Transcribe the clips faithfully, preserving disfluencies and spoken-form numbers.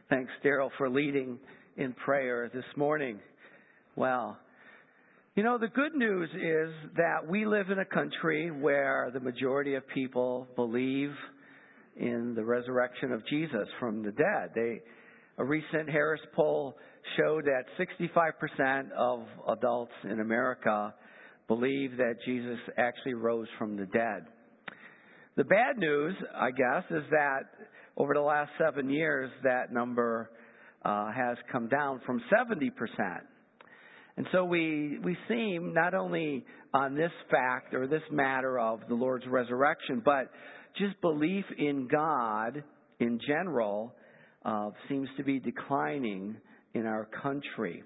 Thanks, Daryl, for leading in prayer this morning. Well, you know, the good news is that we live in a country where the majority of people believe in the resurrection of Jesus from the dead. They, a recent Harris poll showed that sixty-five percent of adults in America believe that Jesus actually rose from the dead. The bad news, I guess, is that over the last seven years, that number uh, has come down from seventy percent. And so we we seem not only on this fact or this matter of the Lord's resurrection, but just belief in God in general uh, seems to be declining in our country.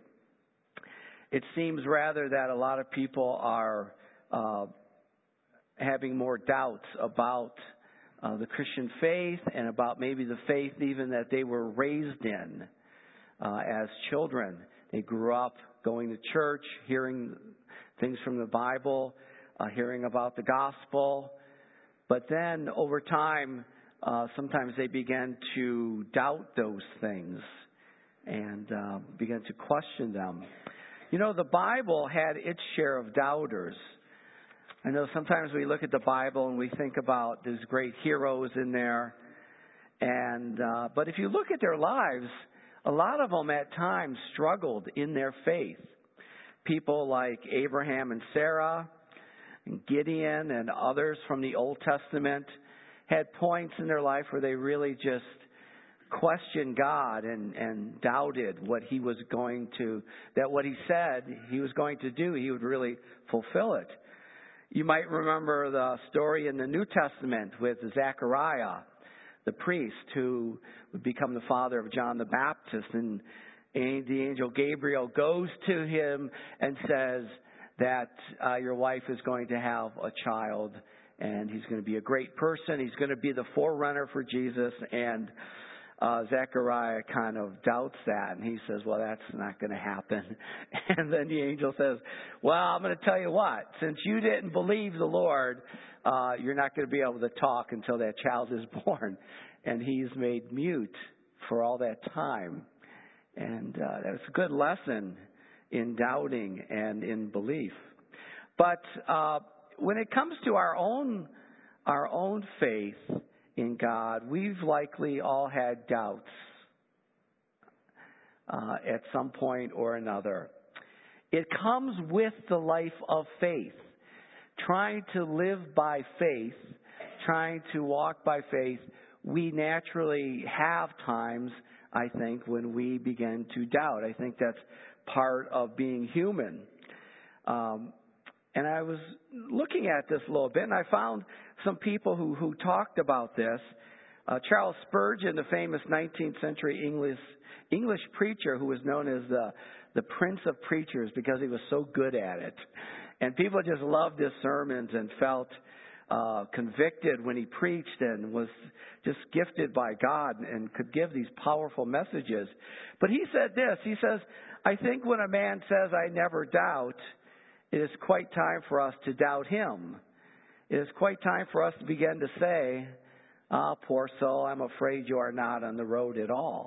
It seems rather that a lot of people are uh, having more doubts about uh, the Christian faith and about maybe the faith even that they were raised in uh, as children. They grew up going to church, hearing things from the Bible, uh, hearing about the gospel. But then over time, uh, sometimes they began to doubt those things and uh, began to question them. You know, the Bible had its share of doubters. I know sometimes we look at the Bible and we think about these great heroes in there. And uh, but if you look at their lives, a lot of them at times struggled in their faith. People like Abraham and Sarah, and Gideon and others from the Old Testament had points in their life where they really just questioned God and, and doubted what he was going to, that what he said he was going to do, he would really fulfill it. You might remember the story in the New Testament with Zechariah, the priest who would become the father of John the Baptist. And the angel Gabriel goes to him and says that uh, your wife is going to have a child and he's going to be a great person. He's going to be the forerunner for Jesus. And Uh, Zechariah kind of doubts that, and he says, well, that's not going to happen. And then the angel says, well, I'm going to tell you what, since you didn't believe the Lord, uh, you're not going to be able to talk until that child is born. And he's made mute for all that time. And uh, that's a good lesson in doubting and in belief. But uh, when it comes to our own, our own faith in God, we've likely all had doubts uh, at some point or another. It comes with the life of faith. Trying to live by faith, trying to walk by faith, we naturally have times, I think, when we begin to doubt. I think that's part of being human. Um, And I was looking at this a little bit, and I found some people who, who talked about this. Uh, Charles Spurgeon, the famous nineteenth century English English preacher who was known as the, the Prince of Preachers because he was so good at it. And people just loved his sermons and felt uh, convicted when he preached and was just gifted by God and could give these powerful messages. But he said this, he says, I think when a man says, I never doubt, it is quite time for us to doubt him. It is quite time for us to begin to say, ah, poor soul, I'm afraid you are not on the road at all.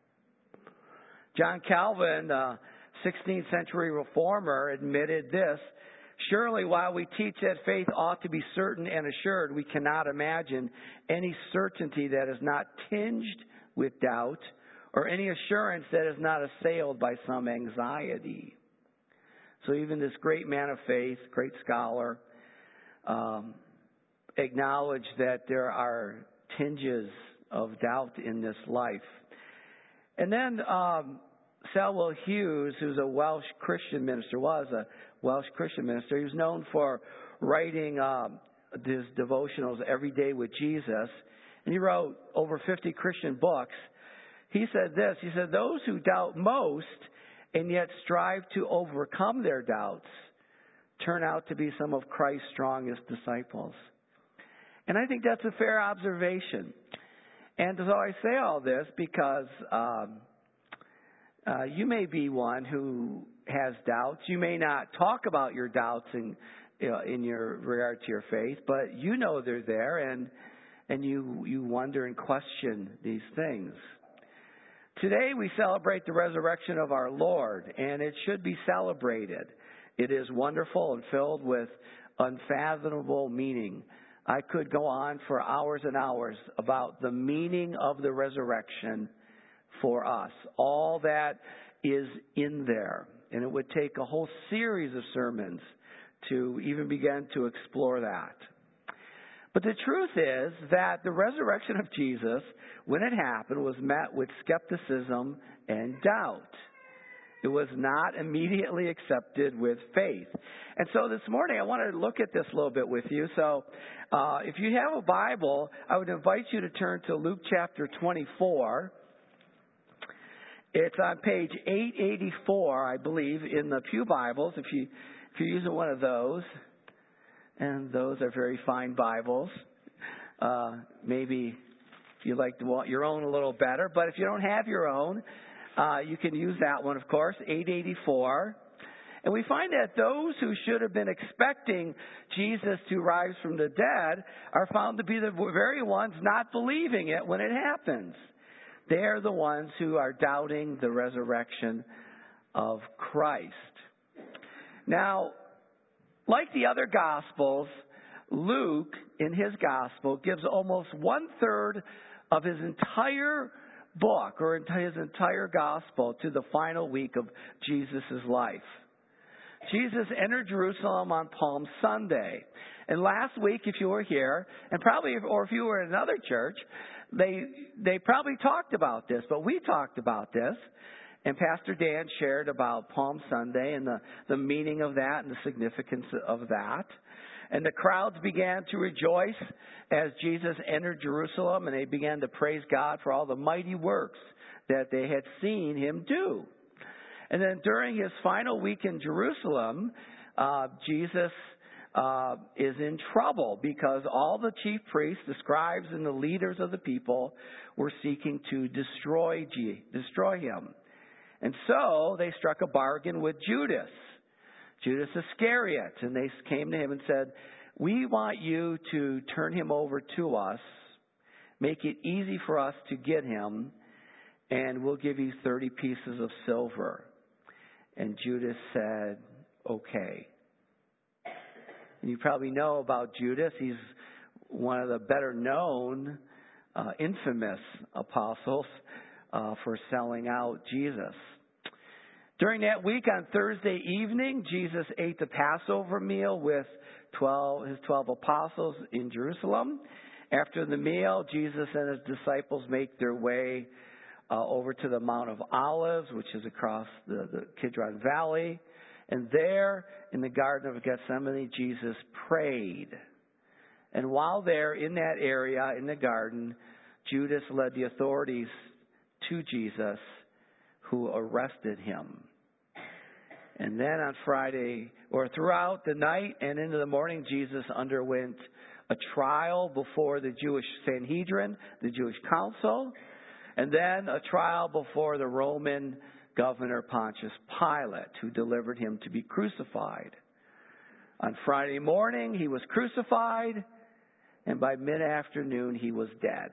John Calvin, the sixteenth century reformer, admitted this, surely while we teach that faith ought to be certain and assured, we cannot imagine any certainty that is not tinged with doubt or any assurance that is not assailed by some anxiety. So even this great man of faith, great scholar, um, acknowledged that there are tinges of doubt in this life. And then um, Selwyn Hughes, who's a Welsh Christian minister, was a Welsh Christian minister. He was known for writing um, his devotionals every day with Jesus. And he wrote over fifty Christian books. He said this, he said, those who doubt most and yet strive to overcome their doubts turn out to be some of Christ's strongest disciples. And I think that's a fair observation. And so I say all this because um, uh, you may be one who has doubts. You may not talk about your doubts in, you know, in your regard to your faith, but you know they're there, and and you you wonder and question these things. Today we celebrate the resurrection of our Lord, and it should be celebrated. It is wonderful and filled with unfathomable meaning. I could go on for hours and hours about the meaning of the resurrection for us, all that is in there. And it would take a whole series of sermons to even begin to explore that. But the truth is that the resurrection of Jesus, when it happened, was met with skepticism and doubt. It was not immediately accepted with faith. And so this morning I wanted to look at this a little bit with you. So uh, if you have a Bible, I would invite you to turn to Luke chapter twenty-four. It's on page eight eighty-four, I believe, in the Pew Bibles, if, you, if you're using one of those. And those are very fine Bibles. Uh, maybe you like to want your own a little better. But if you don't have your own, uh, you can use that one, of course, eight eighty-four. And we find that those who should have been expecting Jesus to rise from the dead are found to be the very ones not believing it when it happens. They are the ones who are doubting the resurrection of Christ. Now, like the other Gospels, Luke, in his Gospel, gives almost one-third of his entire book, or his entire Gospel, to the final week of Jesus' life. Jesus entered Jerusalem on Palm Sunday. And last week, if you were here, and probably, or if you were in another church, they they probably talked about this, but we talked about this. And Pastor Dan shared about Palm Sunday and the, the meaning of that and the significance of that. And the crowds began to rejoice as Jesus entered Jerusalem, and they began to praise God for all the mighty works that they had seen him do. And then during his final week in Jerusalem, uh, Jesus uh, is in trouble because all the chief priests, the scribes, and the leaders of the people were seeking to destroy, destroy him. And so they struck a bargain with Judas, Judas Iscariot, and they came to him and said, "We want you to turn him over to us, make it easy for us to get him, and we'll give you thirty pieces of silver." And Judas said, "Okay." And you probably know about Judas. He's one of the better known, uh, infamous apostles Uh, for selling out Jesus. During that week on Thursday evening, Jesus ate the Passover meal with twelve, his twelve apostles in Jerusalem. After the meal, Jesus and his disciples make their way uh, over to the Mount of Olives, which is across the, the Kidron Valley. And there, in the Garden of Gethsemane, Jesus prayed. And while there in that area, in the garden, Judas led the authorities to Jesus, who arrested him. And then on Friday, or throughout the night and into the morning, Jesus underwent a trial before the Jewish Sanhedrin, the Jewish council, and then a trial before the Roman governor Pontius Pilate, who delivered him to be crucified. On Friday morning, he was crucified, and by mid-afternoon, he was dead.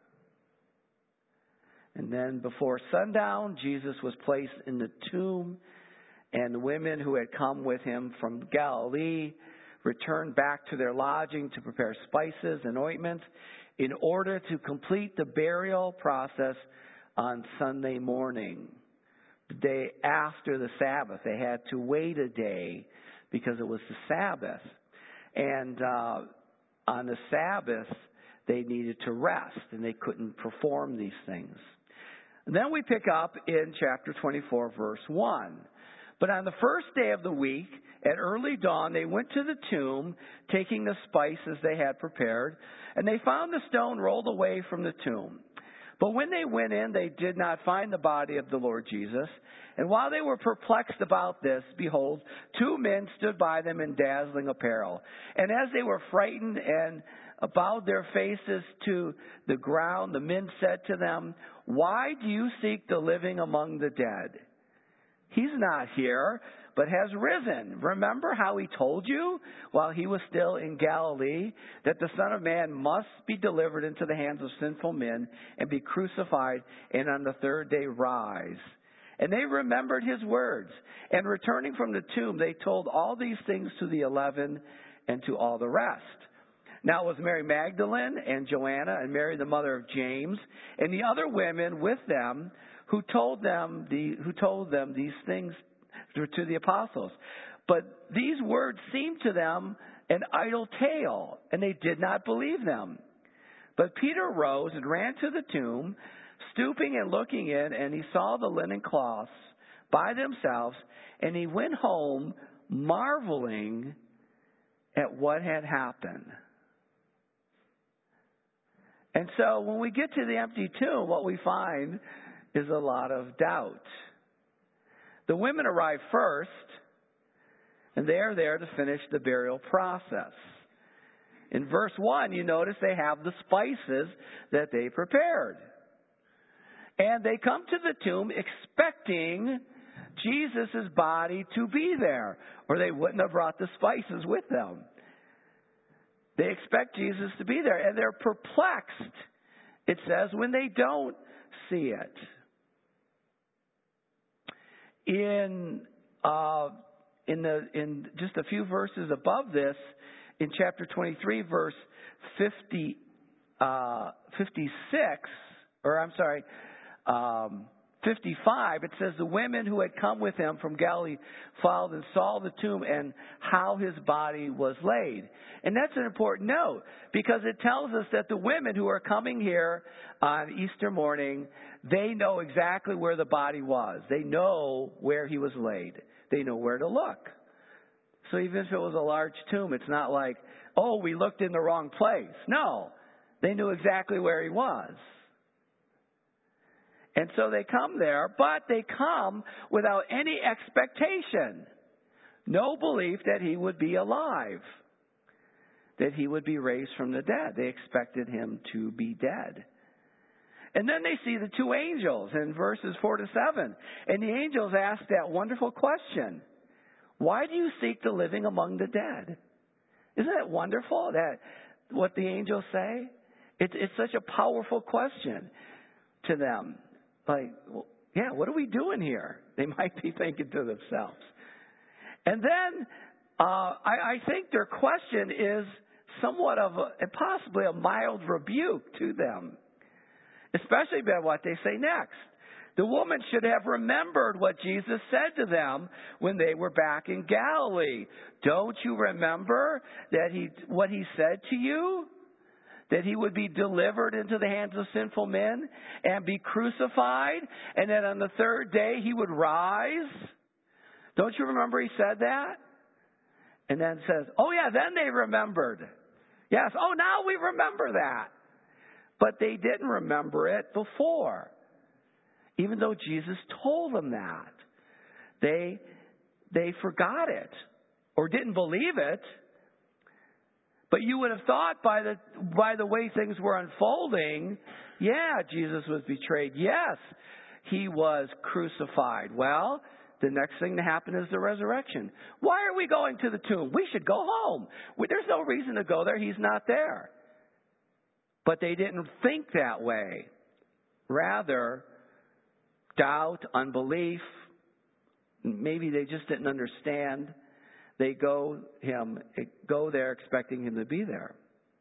And then before sundown, Jesus was placed in the tomb, and the women who had come with him from Galilee returned back to their lodging to prepare spices and ointments in order to complete the burial process on Sunday morning, the day after the Sabbath. They had to wait a day because it was the Sabbath. And uh, on the Sabbath, they needed to rest, and they couldn't perform these things. And then we pick up in chapter twenty-four, verse one. But on the first day of the week, at early dawn, they went to the tomb, taking the spices they had prepared, and they found the stone rolled away from the tomb. But when they went in, they did not find the body of the Lord Jesus. And while they were perplexed about this, behold, two men stood by them in dazzling apparel. And as they were frightened and bowed their faces to the ground, the men said to them, "Why do you seek the living among the dead? He's not here, but has risen. Remember how he told you while he was still in Galilee that the Son of Man must be delivered into the hands of sinful men and be crucified and on the third day rise. And they remembered his words. And returning from the tomb, they told all these things to the eleven and to all the rest. Now it was Mary Magdalene and Joanna and Mary the mother of James and the other women with them who told them the who told them these things to, to the apostles. But these words seemed to them an idle tale, and they did not believe them. But Peter rose and ran to the tomb, stooping and looking in, and he saw the linen cloths by themselves, and he went home marveling at what had happened. And so when we get to the empty tomb, what we find is a lot of doubt. The women arrive first, and they are there to finish the burial process. In verse one, you notice they have the spices that they prepared. And they come to the tomb expecting Jesus' body to be there, or they wouldn't have brought the spices with them. They expect Jesus to be there, and they're perplexed, it says, when they don't see it. In uh, in the in just a few verses above this, in chapter twenty-three, verse fifty, uh, fifty-six, or I'm sorry, um, fifty-five, it says the women who had come with him from Galilee followed and saw the tomb and how his body was laid. And that's an important note because it tells us that the women who are coming here on Easter morning, they know exactly where the body was. They know where he was laid. They know where to look. So even if it was a large tomb, it's not like, oh, we looked in the wrong place. No, they knew exactly where he was. And so they come there, but they come without any expectation. No belief that he would be alive, that he would be raised from the dead. They expected him to be dead. And then they see the two angels in verses four to seven. And the angels ask that wonderful question, why do you seek the living among the dead? Isn't it wonderful that what the angels say? It's, it's such a powerful question to them. Like, well, yeah, what are we doing here? They might be thinking to themselves. And then uh, I, I think their question is somewhat of a, possibly a mild rebuke to them, especially by what they say next. The woman should have remembered what Jesus said to them when they were back in Galilee. Don't you remember that he what he said to you? That he would be delivered into the hands of sinful men and be crucified, and then on the third day he would rise? Don't you remember he said that? And then says, oh yeah, then they remembered. Yes, oh now we remember that. But they didn't remember it before. Even though Jesus told them that. They, they forgot it or didn't believe it. But you would have thought by the by the way things were unfolding, yeah, Jesus was betrayed. Yes, he was crucified. Well, the next thing to happen is the resurrection. Why are we going to the tomb? We should go home. There's no reason to go there. He's not there. But they didn't think that way. Rather, doubt, unbelief, maybe they just didn't understand. They go him go there expecting him to be there.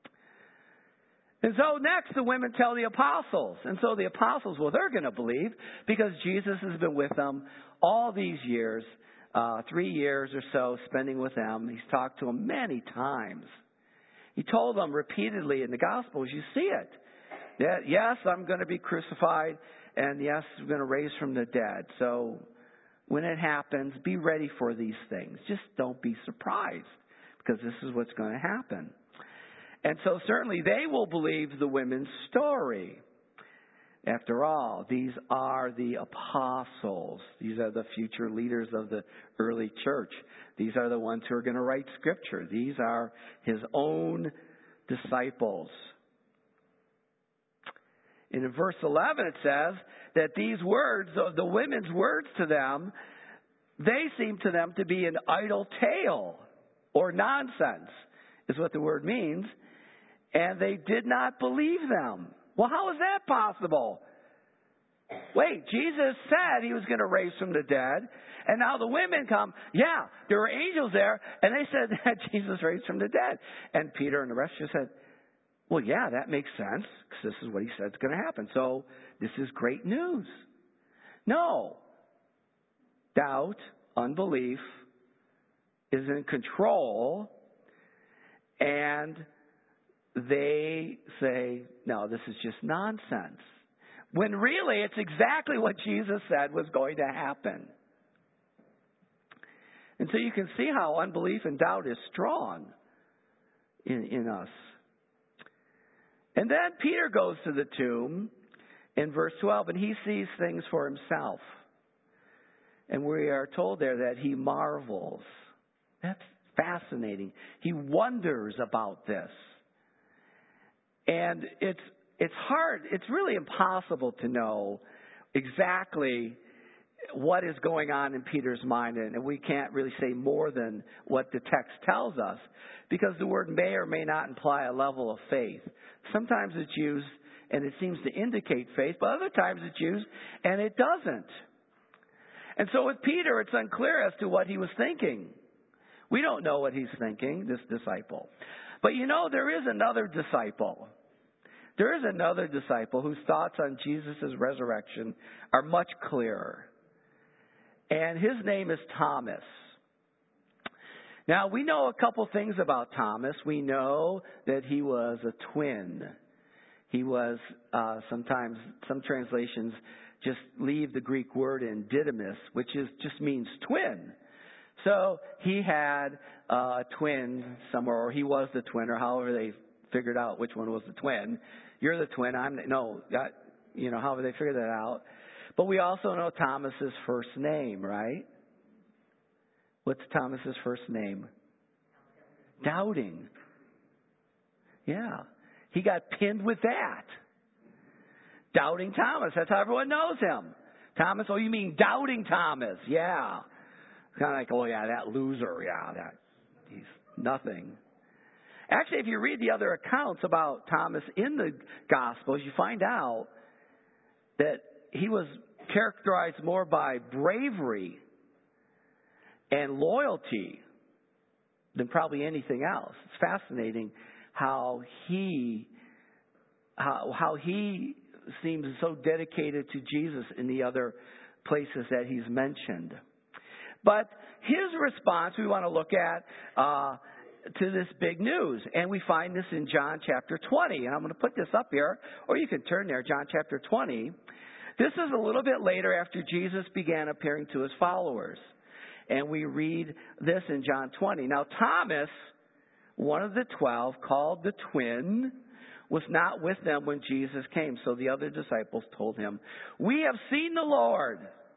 And so next the women tell the apostles. And so the apostles, well, they're going to believe because Jesus has been with them all these years, uh, three years or so spending with them. He's talked to them many times. He told them repeatedly in the Gospels, you see it. That, yes, I'm going to be crucified, and yes, I'm going to raise from the dead. So when it happens, be ready for these things. Just don't be surprised because this is what's going to happen. And so certainly they will believe the women's story. After all, these are the apostles. These are the future leaders of the early church. These are the ones who are going to write Scripture. These are his own disciples. And in verse eleven it says that these words, the women's words to them, they seemed to them to be an idle tale or nonsense, is what the word means, and they did not believe them. Well, how is that possible? Wait, Jesus said he was going to raise from the dead, and now the women come. Yeah, there were angels there, and they said that Jesus raised from the dead. And Peter and the rest just said, well, yeah, that makes sense, because this is what he said is going to happen. So this is great news. No. Doubt, unbelief is in control, and they say, no, this is just nonsense. When really it's exactly what Jesus said was going to happen. And so you can see how unbelief and doubt is strong in, in us. And then Peter goes to the tomb in verse twelve, and he sees things for himself. And we are told there that he marvels. That's fascinating. He wonders about this. And it's it's hard, it's really impossible to know exactly what is going on in Peter's mind. And we can't really say more than what the text tells us, because the word may or may not imply a level of faith. Sometimes it's used and it seems to indicate faith, but other times it's used and it doesn't. And so with Peter, it's unclear as to what he was thinking. We don't know what he's thinking, this disciple. But you know, there is another disciple. There is another disciple whose thoughts on Jesus' resurrection are much clearer. And his name is Thomas. Now, we know a couple things about Thomas. We know that he was a twin. He was, uh, sometimes, some translations just leave the Greek word in didymus, which is just means twin. So he had uh, a twin somewhere, or he was the twin, or however they figured out which one was the twin. You're the twin. I'm the, no, that, you know, however they figured that out. But we also know Thomas's first name, right? What's Thomas's first name? Doubting. Yeah. He got pinned with that. Doubting Thomas. That's how everyone knows him. Thomas, oh, you mean Doubting Thomas. Yeah. Kind of like, oh, yeah, that loser. Yeah, that he's nothing. Actually, if you read the other accounts about Thomas in the Gospels, you find out that he was characterized more by bravery and loyalty than probably anything else. It's fascinating how he how, how he seems so dedicated to Jesus in the other places that he's mentioned. But his response we want to look at uh, to this big news. And we find this in John chapter twenty. And I'm going to put this up here, or you can turn there, John chapter twenty. This is a little bit later after Jesus began appearing to his followers. And we read this in John twenty. Now, Thomas, one of the twelve, called the twin, was not with them when Jesus came. So the other disciples told him, "We have seen the Lord."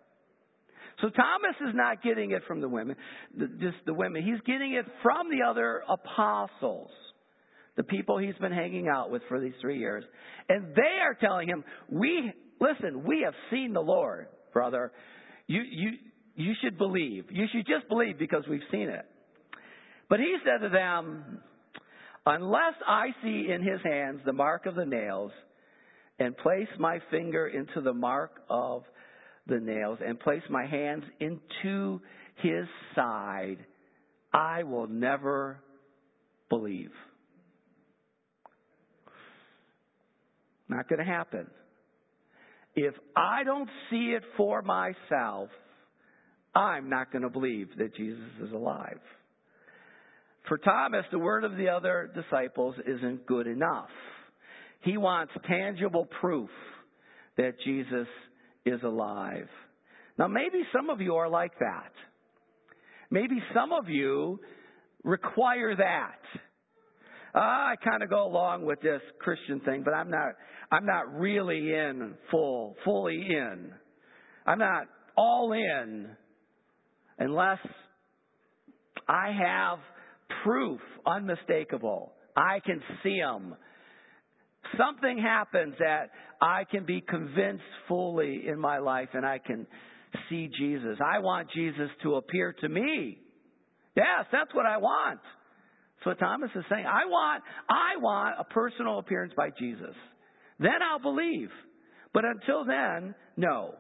So Thomas is not getting it from the women, just the women. He's getting it from the other apostles, the people he's been hanging out with for these three years. And they are telling him, "We listen, we have seen the Lord, brother. You you you should believe. You should just believe because we've seen it." But he said to them, "Unless I see in his hands the mark of the nails, and place my finger into the mark of the nails, and place my hands into his side, I will never believe." Not going to happen. If I don't see it for myself, I'm not going to believe that Jesus is alive. For Thomas, the word of the other disciples isn't good enough. He wants tangible proof that Jesus is alive. Now, maybe some of you are like that. Maybe some of you require that. Uh, I kind of go along with this Christian thing, but I'm not. I'm not really in full, fully in. I'm not all in unless I have proof, unmistakable. I can see them. Something happens that I can be convinced fully in my life, and I can see Jesus. I want Jesus to appear to me. Yes, that's what I want. That's what Thomas is saying. I want, I want a personal appearance by Jesus. Then I'll believe. But until then, no.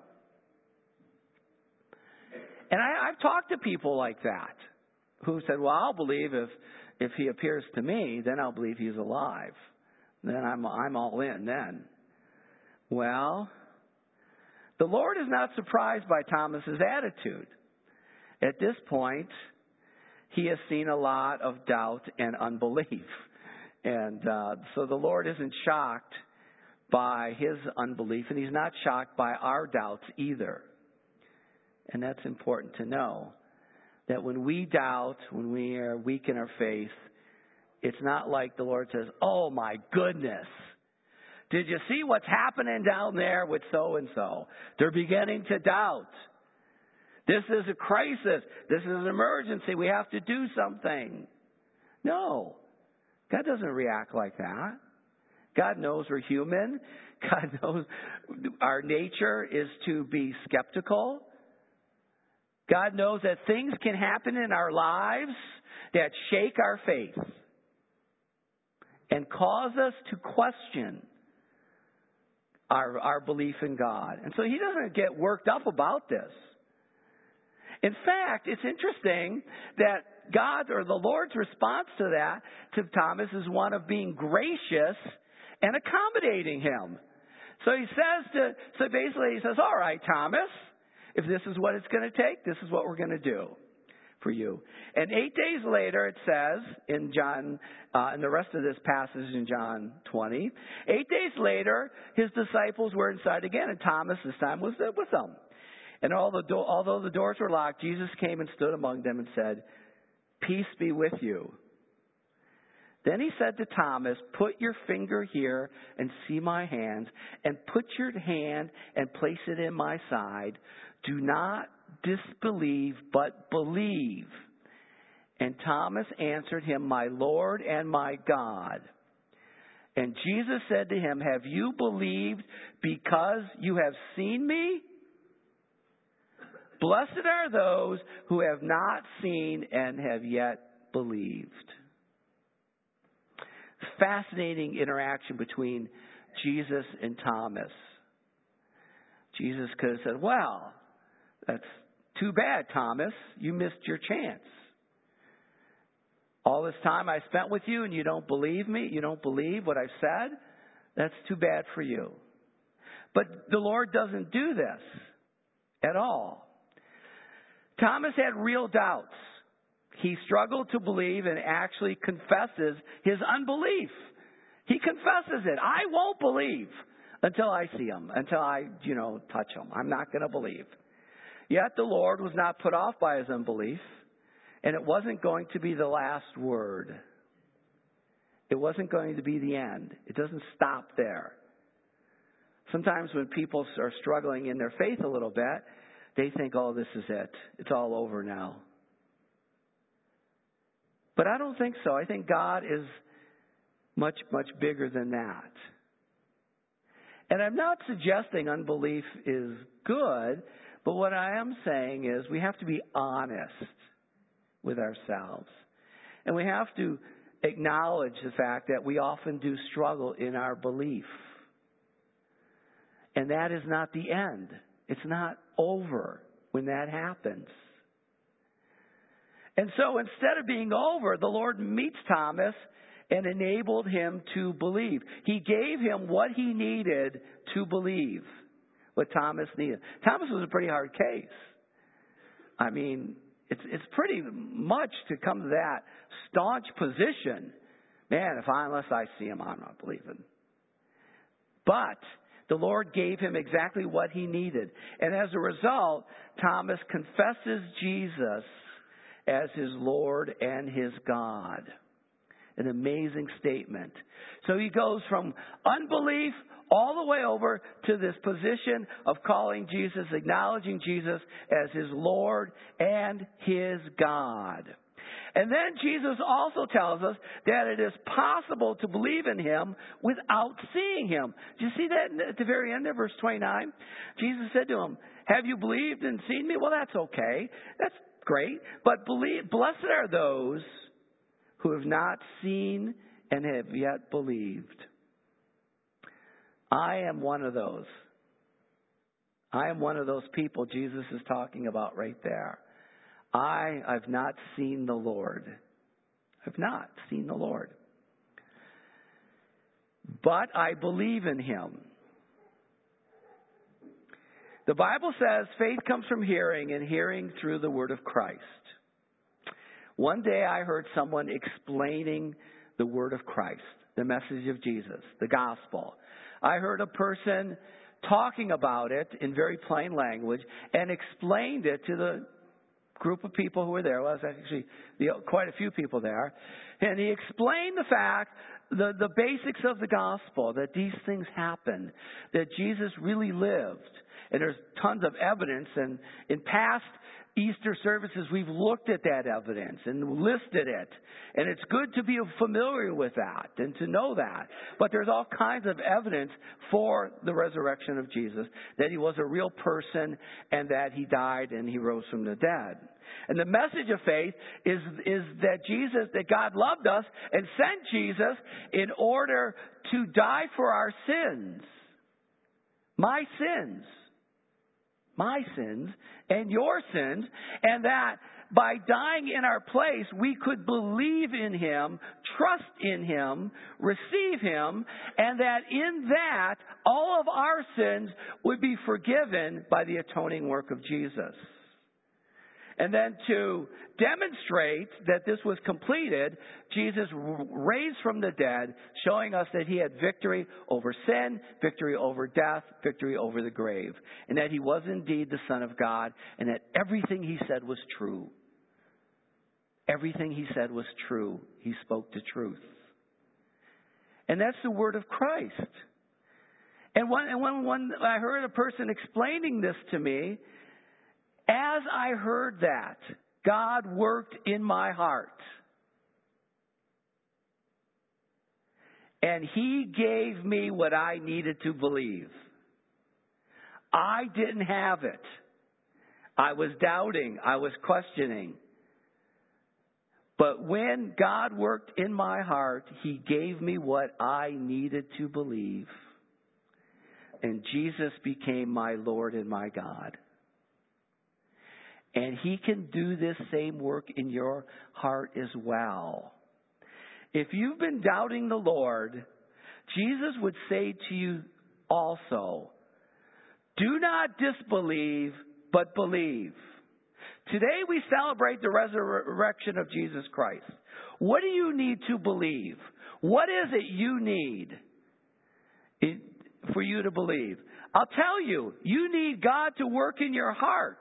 And I, I've talked to people like that who said, well, I'll believe if, if he appears to me, then I'll believe he's alive. Then I'm, I'm all in then. Well, the Lord is not surprised by Thomas's attitude. At this point, he has seen a lot of doubt and unbelief. And uh, so the Lord isn't shocked by his unbelief, and he's not shocked by our doubts either. And that's important to know, that when we doubt, when we are weak in our faith, it's not like the Lord says, oh my goodness, did you see what's happening down there with so-and-so? They're beginning to doubt. This is a crisis. This is an emergency. We have to do something. No, God doesn't react like that. God knows we're human. God knows our nature is to be skeptical. God knows that things can happen in our lives that shake our faith and cause us to question our, our belief in God. And so he doesn't get worked up about this. In fact, it's interesting that God or the Lord's response to that, to Thomas, is one of being gracious and accommodating him. So he says to, so basically he says, all right, Thomas, if this is what it's going to take, this is what we're going to do for you. And eight days later, it says in John, uh, in the rest of this passage in John twenty, eight days later, his disciples were inside again, and Thomas this time was with them. And all the do- although the doors were locked, Jesus came and stood among them and said, peace be with you. Then he said to Thomas, put your finger here and see my hands, and put your hand and place it in my side. Do not disbelieve, but believe. And Thomas answered him, my Lord and my God. And Jesus said to him, have you believed because you have seen me? Blessed are those who have not seen and have yet believed. Fascinating interaction between Jesus and Thomas. Jesus could have said, well, that's too bad, Thomas. You missed your chance. All this time I spent with you and you don't believe me? You don't believe what I've said? That's too bad for you. But the Lord doesn't do this at all. Thomas had real doubts. He struggled to believe and actually confesses his unbelief. He confesses it. I won't believe until I see him, until I, you know, touch him. I'm not going to believe. Yet the Lord was not put off by his unbelief, and it wasn't going to be the last word. It wasn't going to be the end. It doesn't stop there. Sometimes when people are struggling in their faith a little bit, they think, oh, this is it. It's all over now. But I don't think so. I think God is much, much bigger than that. And I'm not suggesting unbelief is good, but what I am saying is we have to be honest with ourselves. And we have to acknowledge the fact that we often do struggle in our belief. And that is not the end. It's not over when that happens. And so instead of being over, the Lord meets Thomas and enabled him to believe. He gave him what he needed to believe, what Thomas needed. Thomas was a pretty hard case. I mean, it's it's pretty much to come to that staunch position. Man, if I, unless I see him, I'm not believing. But the Lord gave him exactly what he needed. And as a result, Thomas confesses Jesus as his Lord and his God. An amazing statement. So he goes from unbelief all the way over to this position of calling Jesus, acknowledging Jesus as his Lord and his God. And then Jesus also tells us that it is possible to believe in him without seeing him. Do you see that at the very end of verse twenty-nine? Jesus said to him, have you believed and seen me? Well, that's okay. That's great. But believe, blessed are those who have not seen and have yet believed. I am one of those. I am one of those people Jesus is talking about right there. I have not seen the Lord. I've not seen the Lord. But I believe in him. The Bible says faith comes from hearing, and hearing through the word of Christ. One day I heard someone explaining the word of Christ, the message of Jesus, the gospel. I heard a person talking about it in very plain language and explained it to the group of people who were there. Well, there's actually quite a few people there. And he explained the fact, the, the basics of the gospel, that these things happened, that Jesus really lived. And there's tons of evidence. And in past Easter services, we've looked at that evidence and listed it. And it's good to be familiar with that and to know that. But there's all kinds of evidence for the resurrection of Jesus, that he was a real person and that he died and he rose from the dead. And the message of faith is, is that Jesus, that God loved us and sent Jesus in order to die for our sins. My sins. My sins and your sins, and that by dying in our place, we could believe in him, trust in him, receive him, and that in that, all of our sins would be forgiven by the atoning work of Jesus. And then to demonstrate that this was completed, Jesus raised from the dead, showing us that he had victory over sin, victory over death, victory over the grave, and that he was indeed the Son of God, and that everything he said was true. Everything he said was true. He spoke the truth. And that's the word of Christ. And when, and when, when I heard a person explaining this to me, as I heard that, God worked in my heart. And he gave me what I needed to believe. I didn't have it. I was doubting. I was questioning. But when God worked in my heart, he gave me what I needed to believe. And Jesus became my Lord and my God. And he can do this same work in your heart as well. If you've been doubting the Lord, Jesus would say to you also, do not disbelieve, but believe. Today we celebrate the resurrection of Jesus Christ. What do you need to believe? What is it you need for you to believe? I'll tell you, you need God to work in your heart.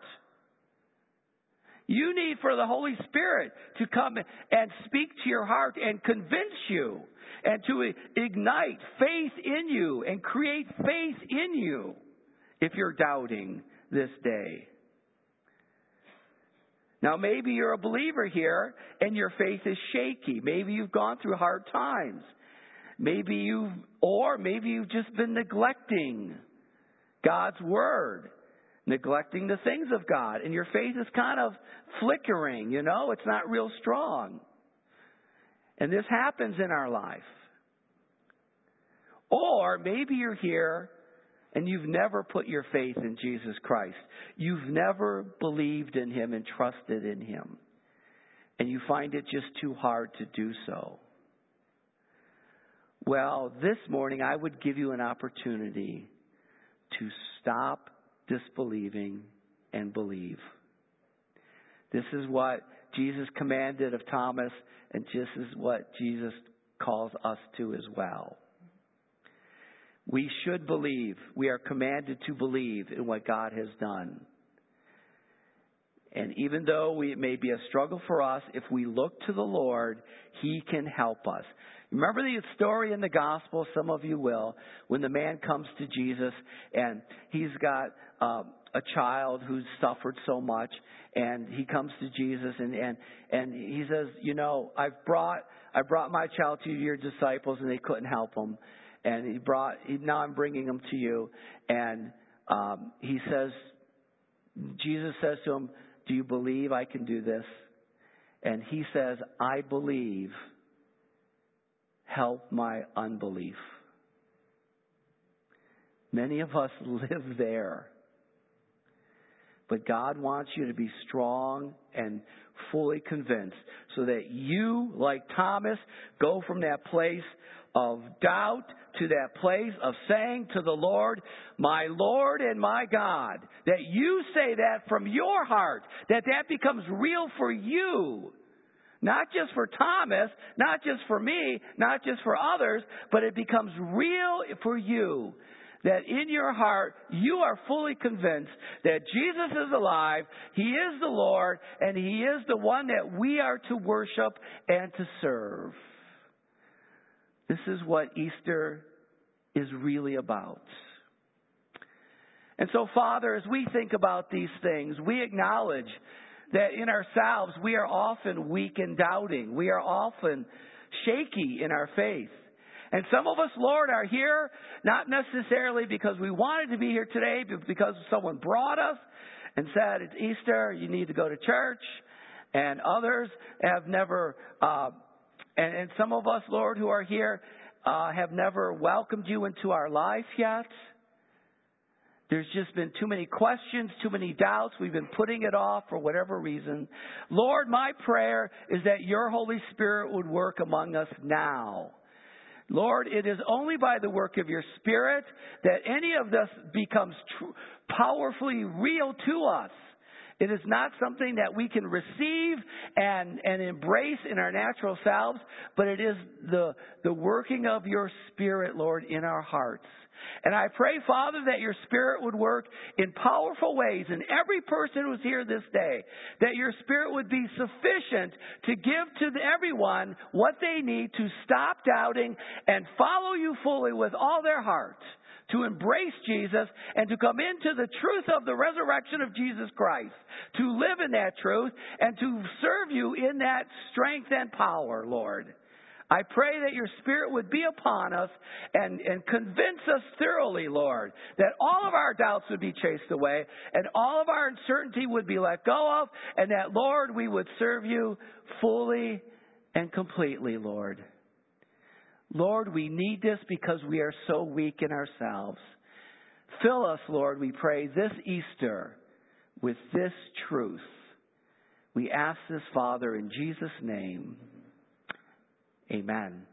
You need for the Holy Spirit to come and speak to your heart and convince you and to ignite faith in you and create faith in you if you're doubting this day. Now, maybe you're a believer here and your faith is shaky. Maybe you've gone through hard times. Maybe you've, or maybe you've just been neglecting God's Word. Neglecting the things of God. And your faith is kind of flickering, you know. It's not real strong. And this happens in our life. Or maybe you're here and you've never put your faith in Jesus Christ. You've never believed in him and trusted in him. And you find it just too hard to do so. Well, this morning I would give you an opportunity to stop disbelieving and believe. This is what Jesus commanded of Thomas, and this is what Jesus calls us to as well. We should believe. We are commanded to believe in what God has done. And even though we, it may be a struggle for us, if we look to the Lord, he can help us. Remember the story in the gospel, some of you will, when the man comes to Jesus and he's got uh, a child who's suffered so much, and he comes to Jesus and, and, and he says, you know, I've brought, I brought my child to your disciples and they couldn't help him. And he brought, he, now I'm bringing him to you. And um, he says, Jesus says to him, do you believe I can do this? And he says, I believe. Help my unbelief. Many of us live there. But God wants you to be strong and fully convinced so that you, like Thomas, go from that place of doubt to that place of saying to the Lord, my Lord and my God. That you say that from your heart. That that becomes real for you. Not just for Thomas, not just for me, not just for others, but it becomes real for you. That in your heart, you are fully convinced that Jesus is alive, He is the Lord, and He is the one that we are to worship and to serve. This is what Easter is really about. And so, Father, as we think about these things, we acknowledge that in ourselves we are often weak and doubting. We are often shaky in our faith. And some of us, Lord, are here not necessarily because we wanted to be here today, but because someone brought us and said, it's Easter, you need to go to church. And others have never, uh, and, and some of us, Lord, who are here, uh, have never welcomed you into our life yet. There's just been too many questions, too many doubts. We've been putting it off for whatever reason. Lord, my prayer is that your Holy Spirit would work among us now. Lord, it is only by the work of your Spirit that any of this becomes tr- powerfully real to us. It is not something that we can receive and, and embrace in our natural selves, but it is the, the working of your Spirit, Lord, in our hearts. And I pray, Father, that your Spirit would work in powerful ways in every person who's here this day. That your Spirit would be sufficient to give to everyone what they need to stop doubting and follow you fully with all their heart. To embrace Jesus and to come into the truth of the resurrection of Jesus Christ. To live in that truth and to serve you in that strength and power, Lord. I pray that your Spirit would be upon us and, and convince us thoroughly, Lord, that all of our doubts would be chased away and all of our uncertainty would be let go of, and that, Lord, we would serve you fully and completely, Lord. Lord, we need this because we are so weak in ourselves. Fill us, Lord, we pray, this Easter with this truth. We ask this, Father, in Jesus' name. Amen.